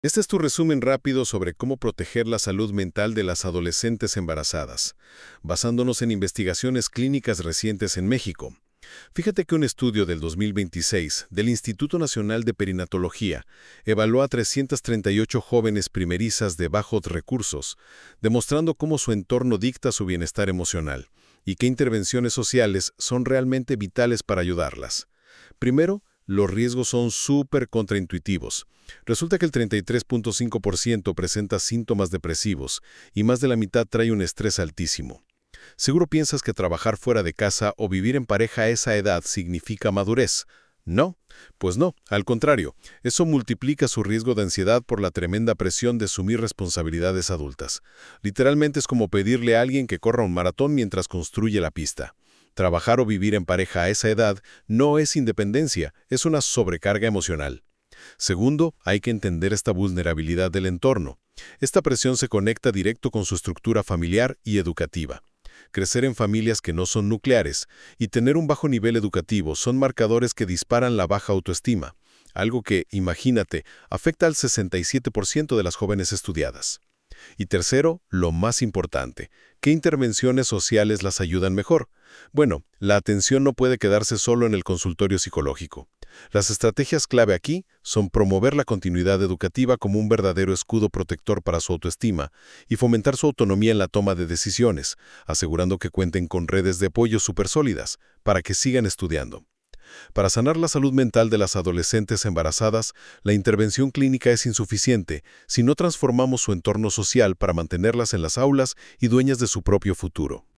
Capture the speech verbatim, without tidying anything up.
Este es tu resumen rápido sobre cómo proteger la salud mental de las adolescentes embarazadas, basándonos en investigaciones clínicas recientes en México. Fíjate que un estudio del dos mil veintiséis del Instituto Nacional de Perinatología evaluó a trescientas treinta y ocho jóvenes primerizas de bajos recursos, demostrando cómo su entorno dicta su bienestar emocional y qué intervenciones sociales son realmente vitales para ayudarlas. Primero, los riesgos son súper contraintuitivos. Resulta que el treinta y tres punto cinco por ciento presenta síntomas depresivos y más de la mitad trae un estrés altísimo. Seguro piensas que trabajar fuera de casa o vivir en pareja a esa edad significa madurez. No, pues no, al contrario, eso multiplica su riesgo de ansiedad por la tremenda presión de asumir responsabilidades adultas. Literalmente es como pedirle a alguien que corra un maratón mientras construye la pista. Trabajar o vivir en pareja a esa edad no es independencia, es una sobrecarga emocional. Segundo, hay que entender esta vulnerabilidad del entorno. Esta presión se conecta directo con su estructura familiar y educativa. Crecer en familias que no son nucleares y tener un bajo nivel educativo son marcadores que disparan la baja autoestima, algo que, imagínate, afecta al sesenta y siete por ciento de las jóvenes estudiadas. Y tercero, lo más importante, ¿qué intervenciones sociales las ayudan mejor? Bueno, la atención no puede quedarse solo en el consultorio psicológico. Las estrategias clave aquí son promover la continuidad educativa como un verdadero escudo protector para su autoestima y fomentar su autonomía en la toma de decisiones, asegurando que cuenten con redes de apoyo súper sólidas para que sigan estudiando. Para sanar la salud mental de las adolescentes embarazadas, la intervención clínica es insuficiente si no transformamos su entorno social para mantenerlas en las aulas y dueñas de su propio futuro.